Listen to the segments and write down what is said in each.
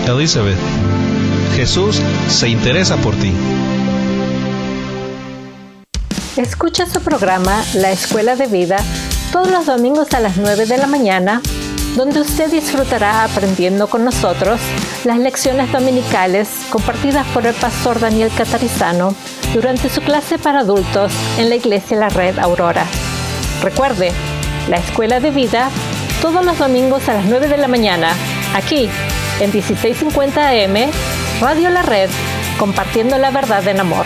Elizabeth. Jesús se interesa por ti. Escucha su programa La Escuela de Vida todos los domingos a las 9 de la mañana, donde usted disfrutará aprendiendo con nosotros las lecciones dominicales compartidas por el pastor Daniel Catarizano durante su clase para adultos en la Iglesia La Red Aurora. Recuerde, La Escuela de Vida todos los domingos a las 9 de la mañana, aquí en 1650 AM, Radio La Red, compartiendo la verdad en amor.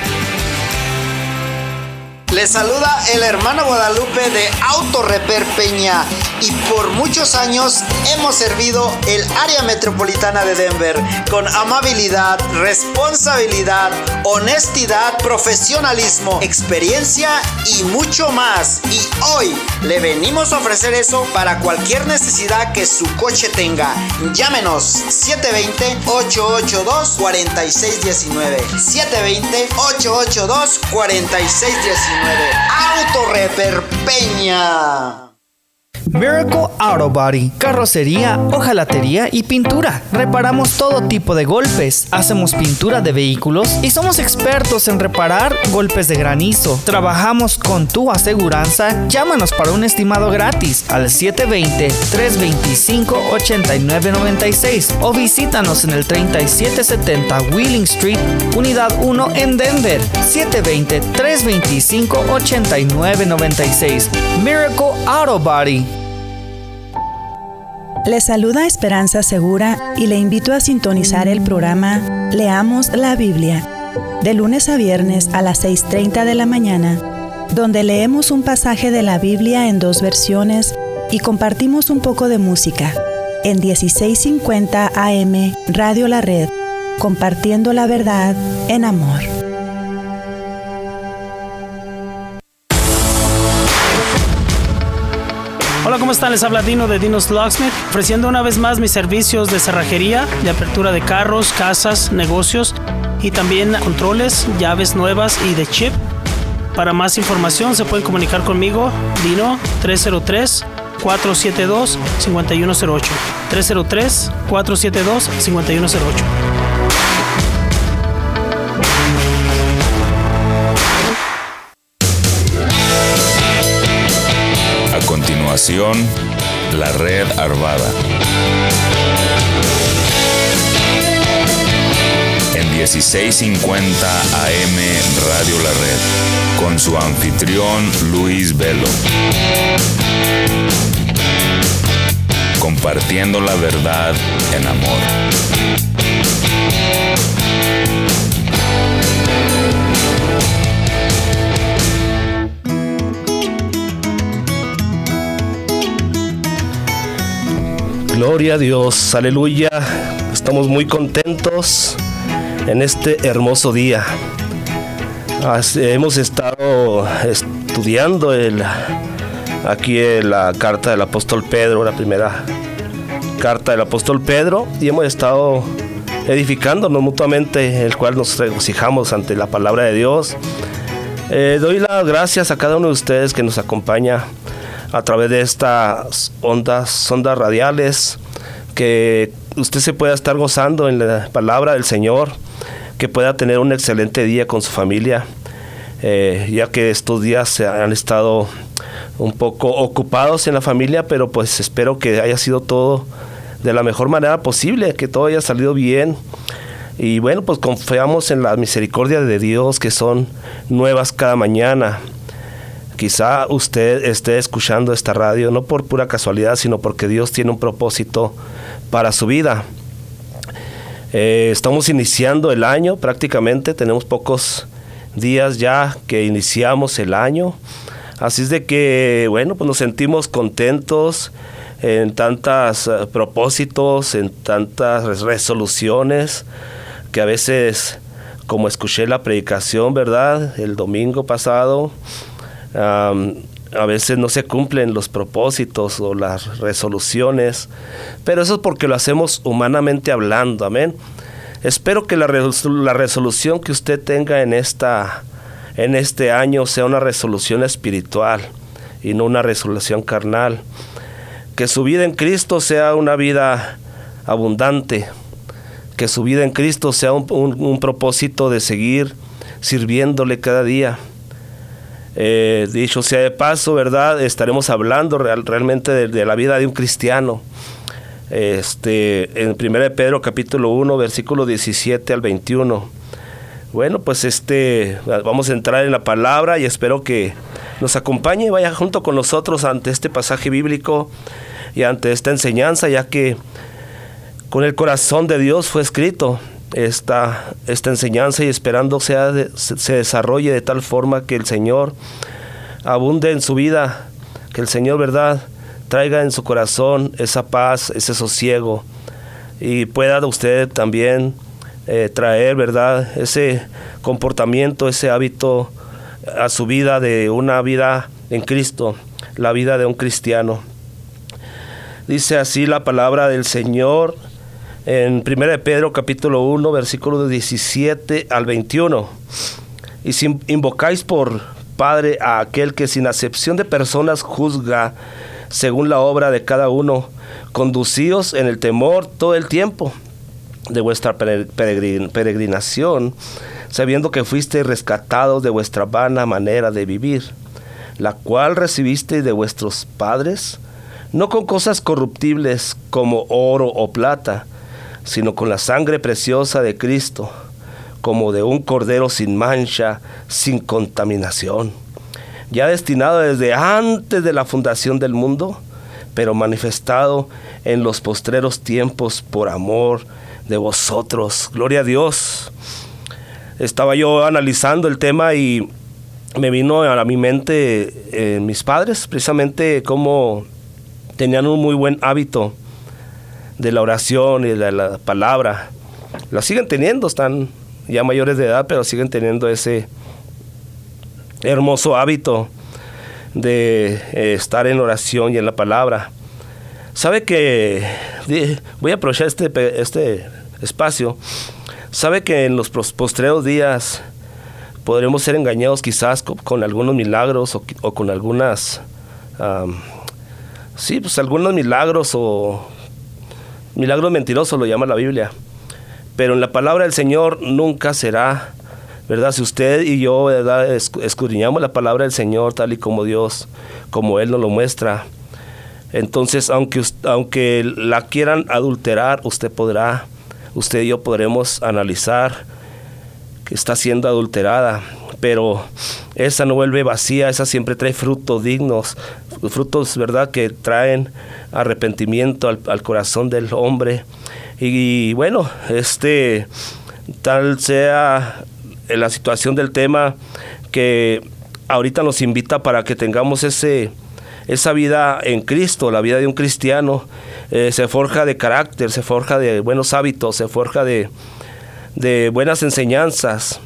Les saluda el hermano Guadalupe de Autoreper Peña y por muchos años hemos servido el área metropolitana de Denver con amabilidad, responsabilidad, honestidad, profesionalismo, experiencia y mucho más. Y hoy le venimos a ofrecer eso para cualquier necesidad que su coche tenga. Llámenos 720-882-4619. 720-882-4619. Autoreper Peña. Miracle Auto Body, carrocería, hojalatería y pintura. Reparamos todo tipo de golpes, hacemos pintura de vehículos y somos expertos en reparar golpes de granizo. Trabajamos con tu aseguranza. Llámanos para un estimado gratis al 720-325-8996 o visítanos en el 3770 Wheeling Street, Unidad 1 en Denver. 720-325-8996. Miracle Auto Body. Le saluda Esperanza Segura y le invito a sintonizar el programa Leamos la Biblia, de lunes a viernes a las 6:30 de la mañana, donde leemos un pasaje de la Biblia en 2 versiones y compartimos un poco de música, en 1650 AM, Radio La Red, compartiendo la verdad en amor. Hola, ¿cómo están? Les habla Dino de Dino's Locksmith, ofreciendo una vez más mis servicios de cerrajería, de apertura de carros, casas, negocios y también controles, llaves nuevas y de chip. Para más información se pueden comunicar conmigo, Dino, 303-472-5108. 303-472-5108. La Red Arvada. En 1650 AM Radio La Red, con su anfitrión Luis Velo. Compartiendo la verdad en amor. Gloria a Dios, aleluya. Estamos muy contentos en este hermoso día. Hemos estado estudiando aquí la carta del apóstol Pedro, la primera carta del apóstol Pedro, y hemos estado edificándonos mutuamente, el cual nos regocijamos ante la palabra de Dios. Doy las gracias a cada uno de ustedes que nos acompaña a través de estas ondas radiales, que usted se pueda estar gozando en la palabra del Señor, que pueda tener un excelente día con su familia, ya que estos días se han estado un poco ocupados en la familia, pero pues espero que haya sido todo de la mejor manera posible, que todo haya salido bien. Y bueno, pues confiamos en la misericordia de Dios, que son nuevas cada mañana. Quizá usted esté escuchando esta radio no por pura casualidad, sino porque Dios tiene un propósito para su vida. Estamos iniciando el año prácticamente, tenemos pocos días ya que iniciamos el año. Así es de que, bueno, pues nos sentimos contentos en tantos propósitos, en tantas resoluciones, que a veces, como escuché la predicación, ¿verdad?, el domingo pasado, a veces no se cumplen los propósitos o las resoluciones, pero eso es porque lo hacemos humanamente hablando, amén. Espero que la resolución que usted tenga en este año sea una resolución espiritual y no una resolución carnal. Que su vida en Cristo sea una vida abundante, que su vida en Cristo sea un propósito de seguir sirviéndole cada día. Dicho sea de paso, ¿verdad? Estaremos hablando realmente de la vida de un cristiano. En 1 Pedro capítulo 1, versículo 17 al 21. Bueno, pues vamos a entrar en la palabra y espero que nos acompañe y vaya junto con nosotros ante este pasaje bíblico y ante esta enseñanza, ya que con el corazón de Dios fue escrito esta enseñanza, y esperando se desarrolle de tal forma que el Señor abunde en su vida, que el Señor, ¿verdad?, traiga en su corazón esa paz, ese sosiego, y pueda usted también traer, ¿verdad?, ese comportamiento, ese hábito a su vida, de una vida en Cristo, la vida de un cristiano. Dice así la palabra del Señor en 1 Pedro capítulo 1, versículos 17 al 21. Y si invocáis por Padre a aquel que sin acepción de personas juzga según la obra de cada uno, conducíos en el temor todo el tiempo de vuestra peregrinación, sabiendo que fuisteis rescatados de vuestra vana manera de vivir, la cual recibisteis de vuestros padres, no con cosas corruptibles como oro o plata, sino con la sangre preciosa de Cristo, como de un cordero sin mancha, sin contaminación, ya destinado desde antes de la fundación del mundo, pero manifestado en los postreros tiempos por amor de vosotros. Gloria a Dios. Estaba yo analizando el tema y me vino a mi mente mis padres, precisamente cómo tenían un muy buen hábito de la oración y de la palabra. La siguen teniendo, están ya mayores de edad, pero siguen teniendo ese hermoso hábito de estar en oración y en la palabra. Sabe que voy a aprovechar este espacio. Sabe que en los postreros días podremos ser engañados quizás con algunos milagros o con algunas algunos milagros, o milagros mentirosos lo llama la Biblia. Pero en la palabra del Señor nunca será, ¿verdad? Si usted y yo, ¿verdad?, escudriñamos la palabra del Señor tal y como Dios, como Él nos lo muestra, entonces aunque la quieran adulterar, usted y yo podremos analizar que está siendo adulterada, pero esa no vuelve vacía, esa siempre trae frutos dignos, frutos, ¿verdad?, que traen arrepentimiento al corazón del hombre. Y bueno, tal sea la situación del tema, que ahorita nos invita para que tengamos esa vida en Cristo, la vida de un cristiano. Se forja de carácter, se forja de buenos hábitos, se forja de buenas enseñanzas.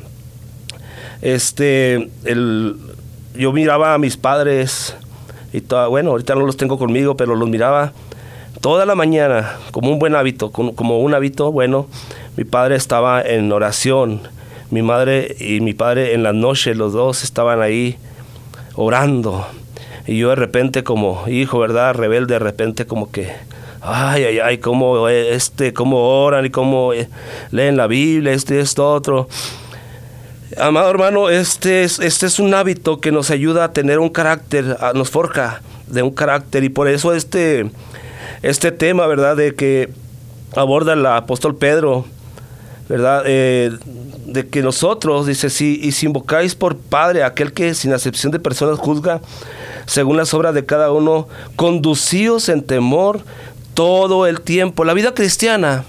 Yo miraba a mis padres y ahorita no los tengo conmigo, pero los miraba toda la mañana como un buen hábito, como un hábito bueno. Mi padre estaba en oración, mi madre y mi padre en la noche, los dos estaban ahí orando. Y yo de repente, como hijo, ¿verdad?, rebelde, de repente como que cómo oran y cómo leen la Biblia, esto, otro. Amado hermano, este es un hábito que nos ayuda a tener un carácter, nos forja de un carácter, y por eso este tema, ¿verdad?, de que aborda el apóstol Pedro, ¿verdad?, de que nosotros, dice, si invocáis por Padre a aquel que sin acepción de personas juzga según las obras de cada uno, conducíos en temor todo el tiempo. La vida cristiana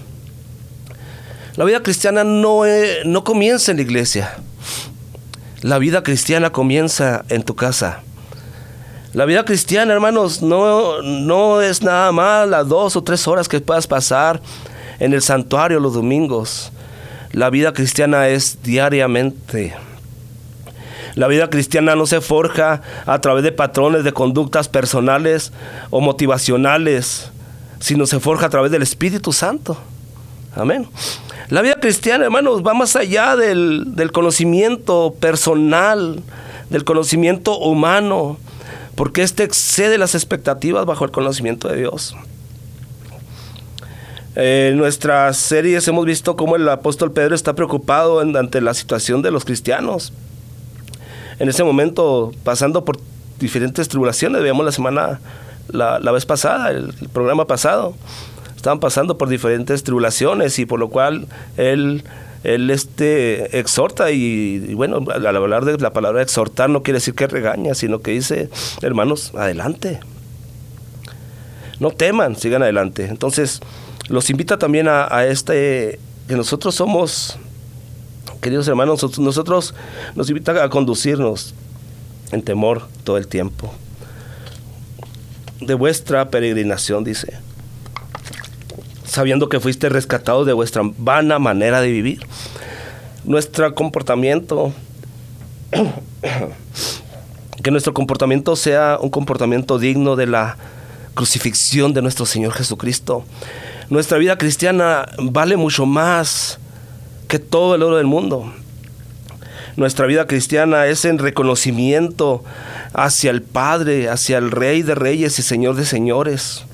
no comienza en la iglesia. La vida cristiana comienza en tu casa. La vida cristiana, hermanos, no es nada más las 2 o 3 horas que puedas pasar en el santuario los domingos. La vida cristiana es diariamente. La vida cristiana no se forja a través de patrones de conductas personales o motivacionales, sino se forja a través del Espíritu Santo. Amén. La vida cristiana, hermanos, va más allá del conocimiento personal, del conocimiento humano, porque excede las expectativas bajo el conocimiento de Dios. En nuestras series hemos visto cómo el apóstol Pedro está preocupado ante la situación de los cristianos. En ese momento, pasando por diferentes tribulaciones, veíamos la vez pasada, el programa pasado, estaban pasando por diferentes tribulaciones y por lo cual él exhorta y bueno, al hablar de la palabra exhortar no quiere decir que regaña, sino que dice, hermanos, adelante. No teman, sigan adelante. Entonces, los invita también a que nosotros somos, queridos hermanos, nosotros nos invita a conducirnos en temor todo el tiempo. De vuestra peregrinación, dice, sabiendo que fuiste rescatados de vuestra vana manera de vivir. Nuestro comportamiento, que nuestro comportamiento sea un comportamiento digno de la crucifixión de nuestro Señor Jesucristo. Nuestra vida cristiana vale mucho más que todo el oro del mundo. Nuestra vida cristiana es en reconocimiento hacia el Padre, hacia el Rey de Reyes y Señor de Señores.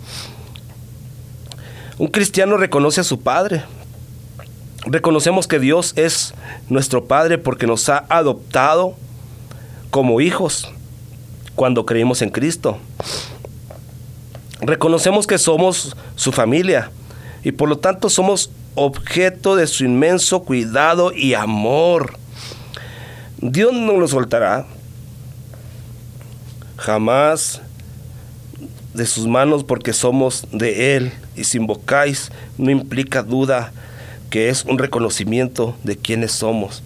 Un cristiano reconoce a su Padre. Reconocemos que Dios es nuestro Padre porque nos ha adoptado como hijos cuando creímos en Cristo. Reconocemos que somos su familia y por lo tanto somos objeto de su inmenso cuidado y amor. Dios no nos soltará jamás de sus manos porque somos de Él, y si invocáis no implica duda que es un reconocimiento de quiénes somos.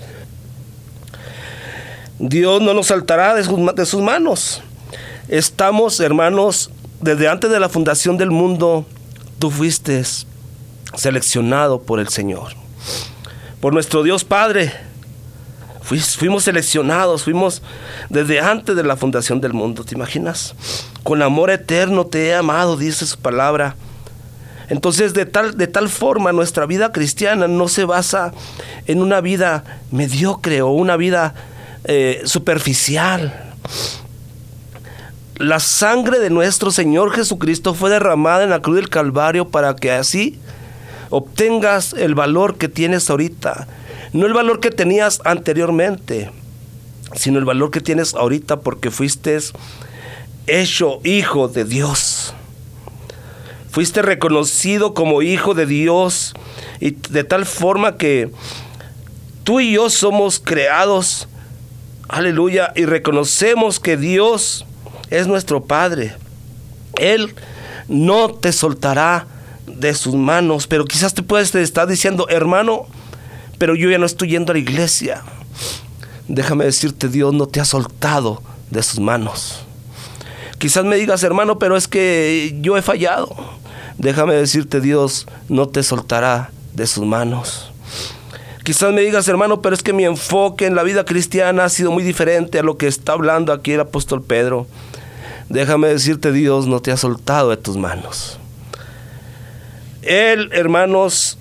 Dios no nos saltará de sus manos. Estamos, hermanos, desde antes de la fundación del mundo, tú fuiste seleccionado por el Señor, por nuestro Dios Padre. Fuimos seleccionados, fuimos desde antes de la fundación del mundo. ¿Te imaginas? Con amor eterno te he amado, dice su palabra. Entonces, de tal forma, nuestra vida cristiana no se basa en una vida mediocre o una vida superficial. La sangre de nuestro Señor Jesucristo fue derramada en la cruz del Calvario para que así obtengas el valor que tienes ahorita. No el valor que tenías anteriormente, sino el valor que tienes ahorita porque fuiste hecho hijo de Dios. Fuiste reconocido como hijo de Dios y de tal forma que tú y yo somos creados, aleluya, y reconocemos que Dios es nuestro Padre. Él no te soltará de sus manos, pero quizás te puedes estar diciendo, hermano, pero yo ya no estoy yendo a la iglesia. Déjame decirte, Dios no te ha soltado de sus manos. Quizás me digas, hermano, pero es que yo he fallado. Déjame decirte, Dios no te soltará de sus manos. Quizás me digas, hermano, pero es que mi enfoque en la vida cristiana ha sido muy diferente a lo que está hablando aquí el apóstol Pedro. Déjame decirte, Dios no te ha soltado de tus manos. Él, hermanos,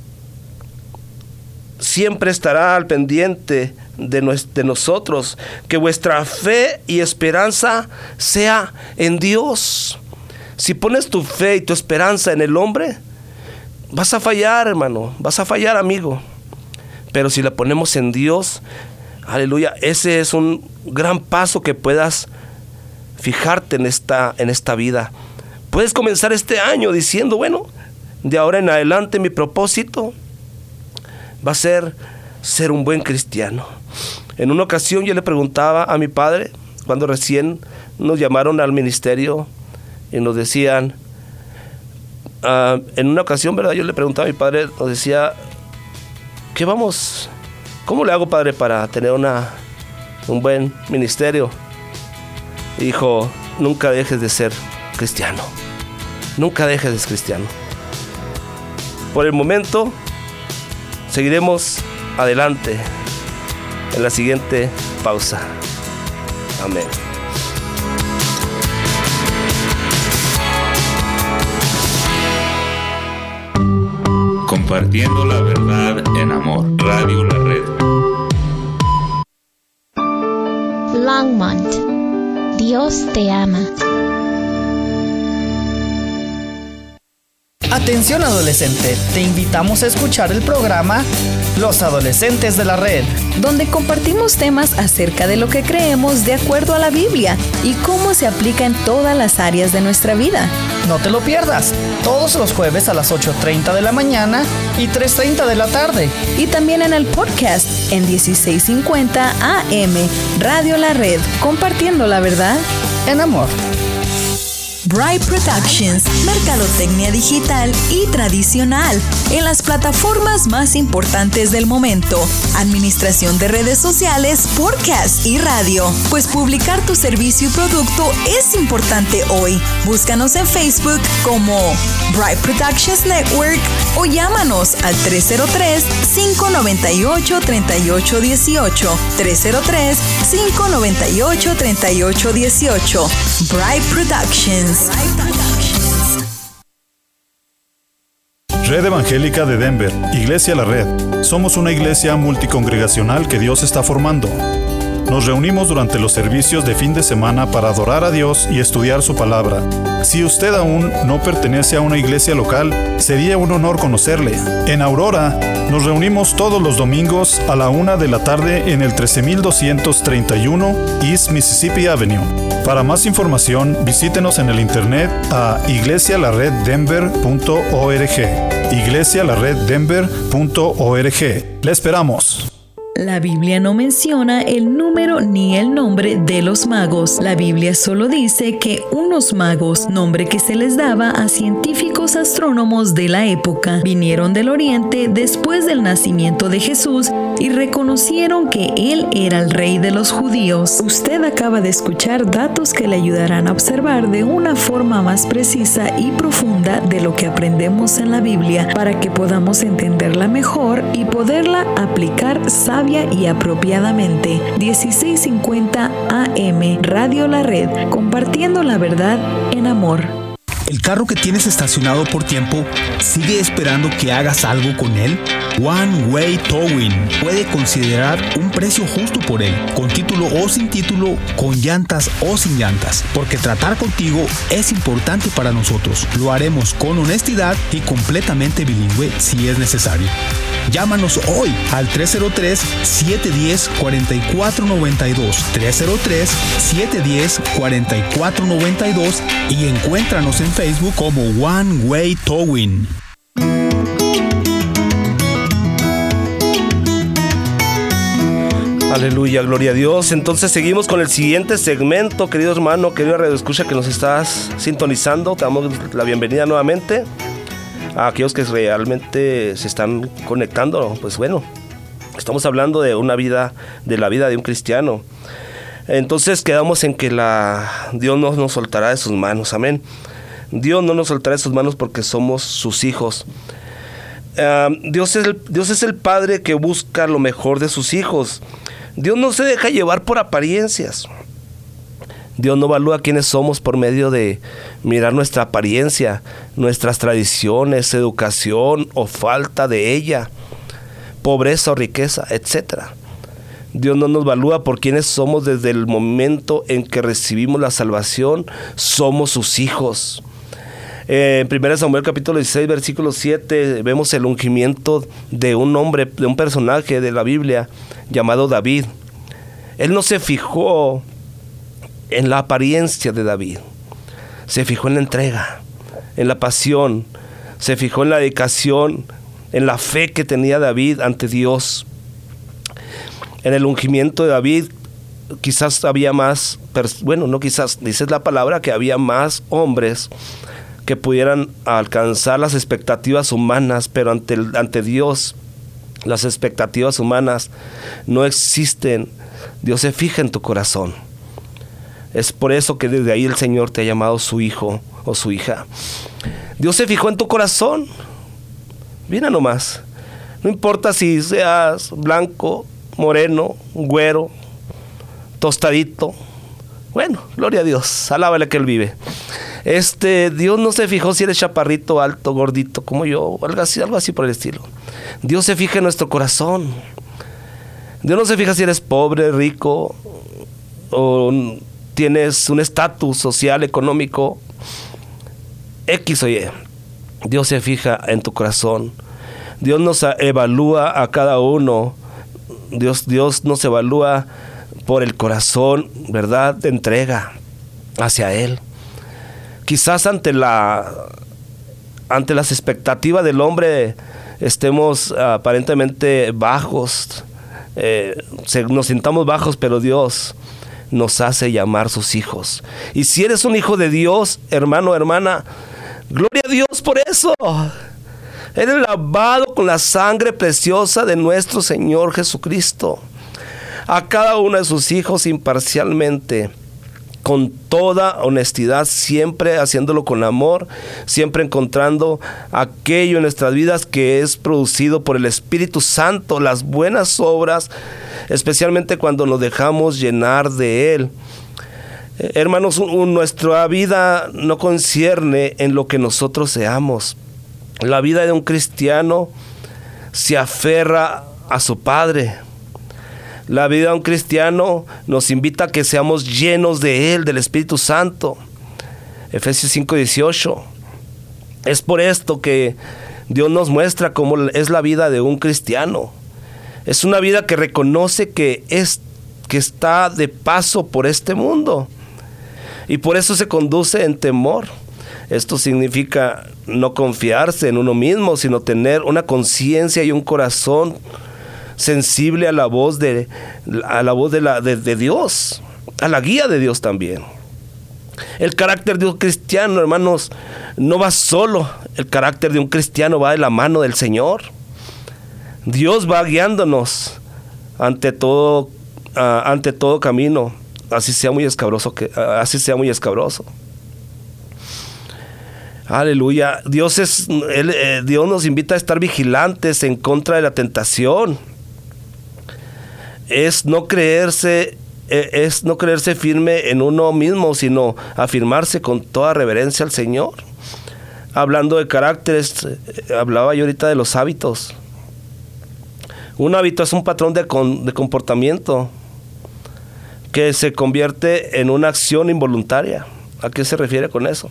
siempre estará al pendiente de nosotros. Que vuestra fe y esperanza sea en Dios. Si pones tu fe y tu esperanza en el hombre, vas a fallar, hermano, vas a fallar, amigo. Pero si la ponemos en Dios, aleluya, ese es un gran paso que puedas fijarte en esta vida. Puedes comenzar este año diciendo, bueno, de ahora en adelante mi propósito va a ser un buen cristiano. En una ocasión yo le preguntaba a mi padre, cuando recién nos llamaron al ministerio y nos decían, en una ocasión, ¿verdad? Yo le preguntaba a mi padre, nos decía, ¿cómo le hago, padre, para tener un buen ministerio? Y dijo, nunca dejes de ser cristiano. Nunca dejes de ser cristiano. Por el momento, seguiremos adelante en la siguiente pausa. Amén. Compartiendo la verdad en amor. Radio La Red. Longmont. Dios te ama. Atención adolescente, te invitamos a escuchar el programa Los Adolescentes de la Red, donde compartimos temas acerca de lo que creemos de acuerdo a la Biblia y cómo se aplica en todas las áreas de nuestra vida. No te lo pierdas, todos los jueves a las 8:30 de la mañana y 3:30 de la tarde. Y también en el podcast en 1650 AM, Radio La Red, compartiendo la verdad en amor. Bright Productions, mercadotecnia digital y tradicional en las plataformas más importantes del momento, administración de redes sociales, podcast y radio. Pues publicar tu servicio y producto es importante hoy. Búscanos en Facebook como Bright Productions Network o llámanos al 303-598-3818, 303-598-3818. Bright Productions. Red Evangélica de Denver, Iglesia La Red. Somos una iglesia multicongregacional que Dios está formando. Nos reunimos durante los servicios de fin de semana para adorar a Dios y estudiar su palabra. Si usted aún no pertenece a una iglesia local, sería un honor conocerle. En Aurora, nos reunimos todos los domingos a la 1 de la tarde en el 13231 East Mississippi Avenue. Para más información, visítenos en el internet a iglesialareddenver.org. iglesialareddenver.org. ¡Le esperamos! La Biblia no menciona el número ni el nombre de los magos. La Biblia solo dice que unos magos, nombre que se les daba a científicos astrónomos de la época, vinieron del Oriente después del nacimiento de Jesús y reconocieron que Él era el Rey de los judíos. Usted acaba de escuchar datos que le ayudarán a observar de una forma más precisa y profunda de lo que aprendemos en la Biblia para que podamos entenderla mejor y poderla aplicar sabia y apropiadamente. 1650 AM, Radio La Red, compartiendo la verdad en amor. ¿El carro que tienes estacionado por tiempo sigue esperando que hagas algo con él? One Way Towing puede considerar un precio justo por él, con título o sin título, con llantas o sin llantas, porque tratar contigo es importante para nosotros. Lo haremos con honestidad y completamente bilingüe si es necesario. Llámanos hoy al 303-710-4492, 303-710-4492 y encuéntranos en Facebook como One Way Towing. Aleluya, gloria a Dios. Entonces seguimos con el siguiente segmento, querido hermano, querido radioescucha que nos estás sintonizando. Te damos la bienvenida nuevamente a aquellos que realmente se están conectando. Pues bueno, estamos hablando de la vida de un cristiano. Entonces quedamos en que Dios no nos soltará de sus manos, amén. Dios no nos soltará de sus manos porque somos sus hijos. Dios es el Padre que busca lo mejor de sus hijos. Dios no se deja llevar por apariencias. Dios no evalúa quiénes somos por medio de mirar nuestra apariencia, nuestras tradiciones, educación o falta de ella, pobreza o riqueza, etc. Dios no nos evalúa por quiénes somos desde el momento en que recibimos la salvación. Somos sus hijos. En 1 Samuel capítulo 16, versículo 7, vemos el ungimiento de un hombre, de un personaje de la Biblia llamado David. Él no se fijó en la apariencia de David, se fijó en la entrega, en la pasión, se fijó en la dedicación, en la fe que tenía David ante Dios. En el ungimiento de David quizás había más, no quizás, dice la palabra que había más hombres que pudieran alcanzar las expectativas humanas, pero ante Dios las expectativas humanas no existen. Dios se fija en tu corazón. Es por eso que desde ahí el Señor te ha llamado su hijo o su hija. Dios se fijó en tu corazón. Mira nomás. No importa si seas blanco, moreno, güero, tostadito. Bueno, gloria a Dios. Alábale que Él vive. Dios no se fijó si eres chaparrito, alto, gordito, como yo, algo así por el estilo. Dios se fija en nuestro corazón. Dios no se fija si eres pobre, rico, o tienes un estatus social, económico, X o Y. Dios se fija en tu corazón. Dios nos evalúa a cada uno. Dios nos evalúa por el corazón, ¿verdad?, de entrega hacia Él. Quizás ante las expectativas del hombre estemos aparentemente bajos, nos sintamos bajos, pero Dios nos hace llamar sus hijos. Y si eres un hijo de Dios, hermano, hermana, gloria a Dios por eso. Eres lavado con la sangre preciosa de nuestro Señor Jesucristo. A cada uno de sus hijos imparcialmente, con toda honestidad, siempre haciéndolo con amor, siempre encontrando aquello en nuestras vidas que es producido por el Espíritu Santo, las buenas obras, especialmente cuando nos dejamos llenar de Él. Hermanos, nuestra vida no concierne en lo que nosotros seamos. La vida de un cristiano se aferra a su Padre. La vida de un cristiano nos invita a que seamos llenos de Él, del Espíritu Santo. Efesios 5:18. Es por esto que Dios nos muestra cómo es la vida de un cristiano. Es una vida que reconoce que está de paso por este mundo. Y por eso se conduce en temor. Esto significa no confiarse en uno mismo, sino tener una conciencia y un corazón sensible a la voz de Dios, a la guía de Dios también. El carácter de un cristiano, hermanos, no va solo. El carácter de un cristiano va de la mano del Señor. Dios va guiándonos ante todo camino, así sea muy escabroso. Aleluya. Dios nos invita a estar vigilantes en contra de la tentación. Es no creerse firme en uno mismo, sino afirmarse con toda reverencia al Señor. Hablando de caracteres, hablaba yo ahorita de los hábitos. Un hábito es un patrón de comportamiento que se convierte en una acción involuntaria. ¿A qué se refiere con eso?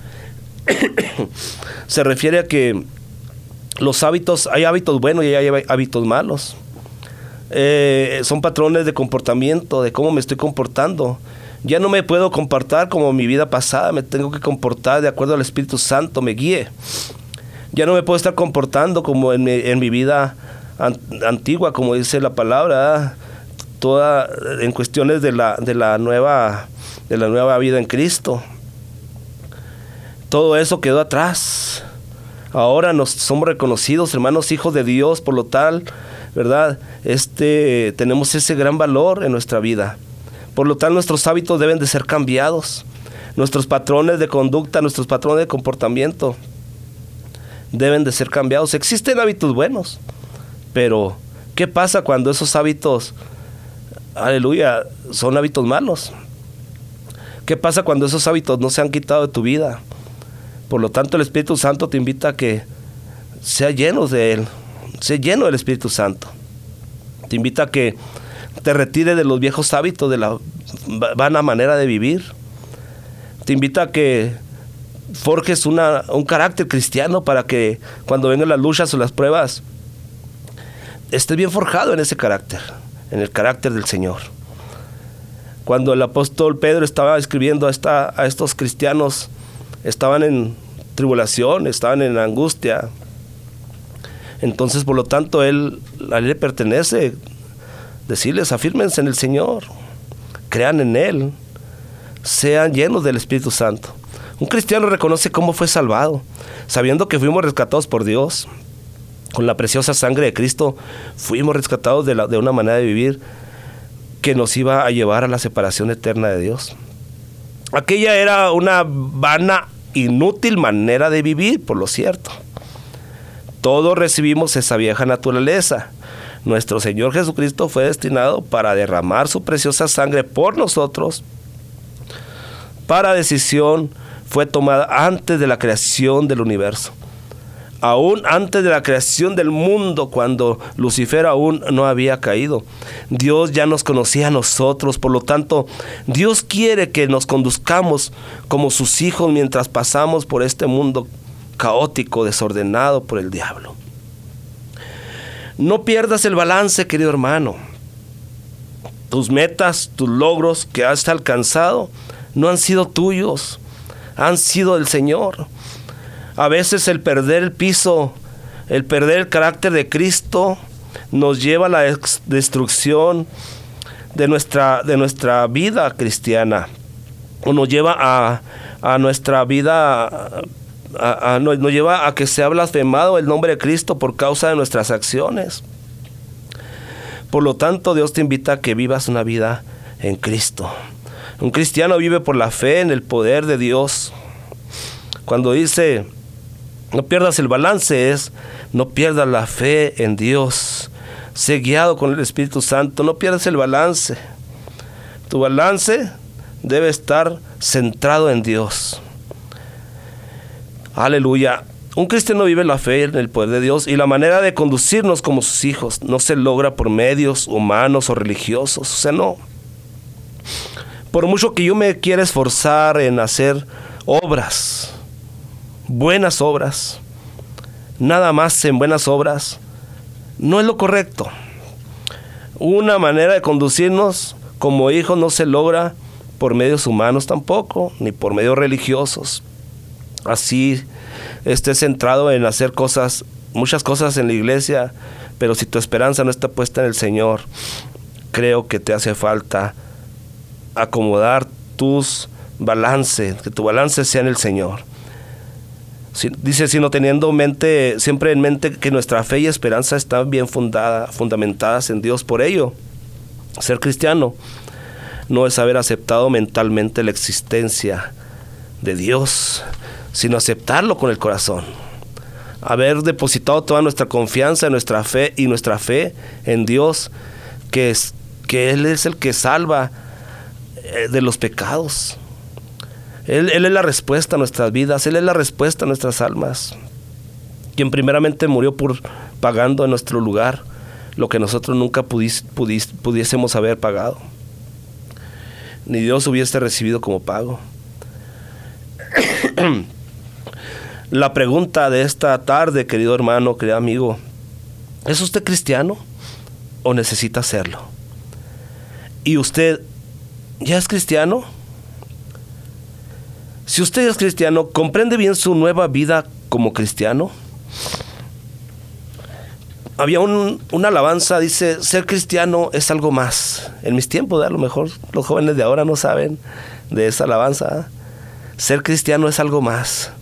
Se refiere a que hay hábitos buenos y hay hábitos malos. Son patrones de comportamiento, de cómo me estoy comportando. Ya no me puedo comportar como mi vida pasada, me tengo que comportar de acuerdo al Espíritu Santo me guíe. Ya no me puedo estar comportando como en mi vida antigua, como dice la palabra, toda en cuestiones de la nueva vida en Cristo. Todo eso quedó atrás. Ahora somos reconocidos, hermanos, hijos de Dios, por lo tal, ¿verdad? Tenemos ese gran valor en nuestra vida. Por lo tal, nuestros hábitos deben de ser cambiados. Nuestros patrones de conducta, nuestros patrones de comportamiento deben de ser cambiados. Existen hábitos buenos, pero ¿qué pasa cuando esos hábitos, aleluya, son hábitos malos? ¿Qué pasa cuando esos hábitos no se han quitado de tu vida? Por lo tanto, el Espíritu Santo te invita a que sea lleno de Él, sea lleno del Espíritu Santo. Te invita a que te retires de los viejos hábitos, de la vana manera de vivir. Te invita a que forjes un carácter cristiano para que cuando vengan las luchas o las pruebas, estés bien forjado en ese carácter, en el carácter del Señor. Cuando el apóstol Pedro estaba escribiendo a estos cristianos, estaban en tribulación, estaban en angustia. Entonces, por lo tanto, a él le pertenece decirles: afírmense en el Señor, crean en Él, sean llenos del Espíritu Santo. Un cristiano reconoce cómo fue salvado, sabiendo que fuimos rescatados por Dios. Con la preciosa sangre de Cristo fuimos rescatados de una manera de vivir que nos iba a llevar a la separación eterna de Dios. Aquella era una vana, inútil manera de vivir, por lo cierto. Todos recibimos esa vieja naturaleza. Nuestro Señor Jesucristo fue destinado para derramar su preciosa sangre por nosotros. Para decisión fue tomada antes de la creación del universo. Aún antes de la creación del mundo, cuando Lucifer aún no había caído, Dios ya nos conocía a nosotros. Por lo tanto, Dios quiere que nos conduzcamos como sus hijos mientras pasamos por este mundo caótico, desordenado por el diablo. No pierdas el balance, querido hermano. Tus metas, tus logros que has alcanzado no han sido tuyos, han sido del Señor. A veces el perder el piso, el perder el carácter de Cristo nos lleva a la destrucción de nuestra vida cristiana, o nos lleva a nuestra vida, nos lleva a que sea blasfemado el nombre de Cristo por causa de nuestras acciones. Por lo tanto, Dios te invita a que vivas una vida en Cristo. Un cristiano vive por la fe en el poder de Dios. Cuando dice no pierdas el balance, es no pierdas la fe en Dios. Sé guiado con el Espíritu Santo, no pierdas el balance. Tu balance debe estar centrado en Dios. Aleluya. Un cristiano vive la fe en el poder de Dios, y la manera de conducirnos como sus hijos no se logra por medios humanos o religiosos. O sea, no. Por mucho que yo me quiera esforzar en hacer obras, buenas obras, nada más en buenas obras, no es lo correcto. Una manera de conducirnos como hijos no se logra por medios humanos tampoco, ni por medios religiosos. Así estés centrado en hacer cosas, muchas cosas en la iglesia, pero si tu esperanza no está puesta en el Señor, creo que te hace falta acomodar tus balances, que tu balance sea en el Señor. Dice, sino teniendo siempre en mente que nuestra fe y esperanza están bien fundamentadas en Dios. Por ello, ser cristiano no es haber aceptado mentalmente la existencia de Dios, sino aceptarlo con el corazón. Haber depositado toda nuestra confianza en nuestra fe en Dios, que Él es el que salva de los pecados. Él es la respuesta a nuestras vidas, Él es la respuesta a nuestras almas, quien primeramente murió pagando en nuestro lugar lo que nosotros nunca pudiésemos haber pagado, ni Dios hubiese recibido como pago. La pregunta de esta tarde, querido hermano, querido amigo, ¿es usted cristiano o necesita serlo? ¿Y usted ya es cristiano? Si usted es cristiano, ¿comprende bien su nueva vida como cristiano? Había una alabanza, dice, ser cristiano es algo más. En mis tiempos, a lo mejor los jóvenes de ahora no saben de esa alabanza. Ser cristiano es algo más.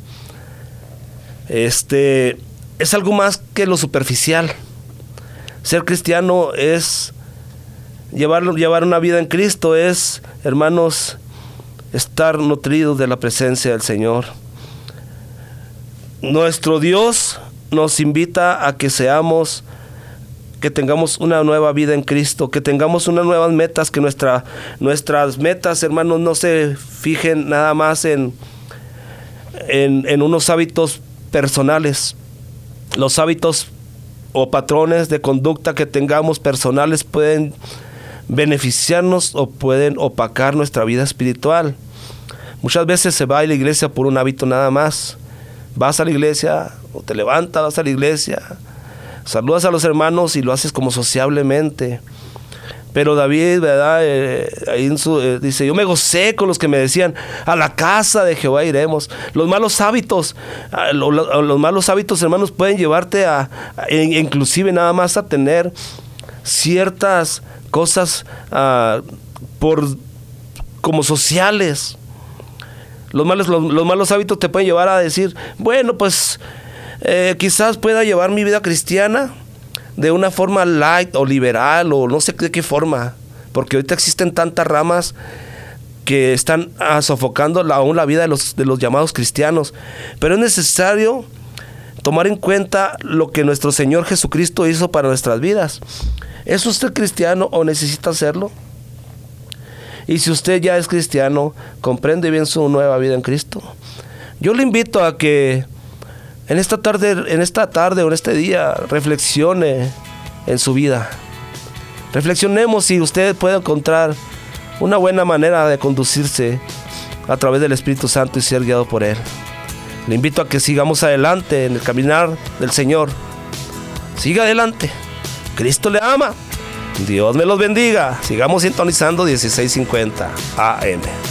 Es algo más que lo superficial. Ser cristiano es llevar una vida en Cristo, es, hermanos, estar nutridos de la presencia del Señor. Nuestro Dios nos invita a que tengamos una nueva vida en Cristo, que tengamos unas nuevas metas, que nuestras metas, hermanos, no se fijen nada más en unos hábitos personales. Los hábitos o patrones de conducta que tengamos personales pueden beneficiarnos o pueden opacar nuestra vida espiritual. Muchas veces se va a la iglesia por un hábito nada más. Vas a la iglesia, o te levantas, vas a la iglesia, saludas a los hermanos y lo haces como sociablemente. Pero David, ¿verdad? Dice, yo me gocé con los que me decían, a la casa de Jehová iremos. Los malos hábitos, hermanos, pueden llevarte inclusive nada más a tener ciertas cosas como sociales. Los malos hábitos te pueden llevar a decir, bueno, pues quizás pueda llevar mi vida cristiana de una forma light o liberal o no sé de qué forma, porque ahorita existen tantas ramas que están sofocando aún la vida de los llamados cristianos. Pero es necesario tomar en cuenta lo que nuestro Señor Jesucristo hizo para nuestras vidas. ¿Es usted cristiano o necesita serlo? Y si usted ya es cristiano, ¿comprende bien su nueva vida en Cristo? Yo le invito a que en esta tarde o en este día reflexione en su vida. Reflexionemos si usted puede encontrar una buena manera de conducirse a través del Espíritu Santo y ser guiado por Él. Le invito a que sigamos adelante en el caminar del Señor. Siga adelante. Cristo le ama. Dios me los bendiga. Sigamos sintonizando 1650 AM.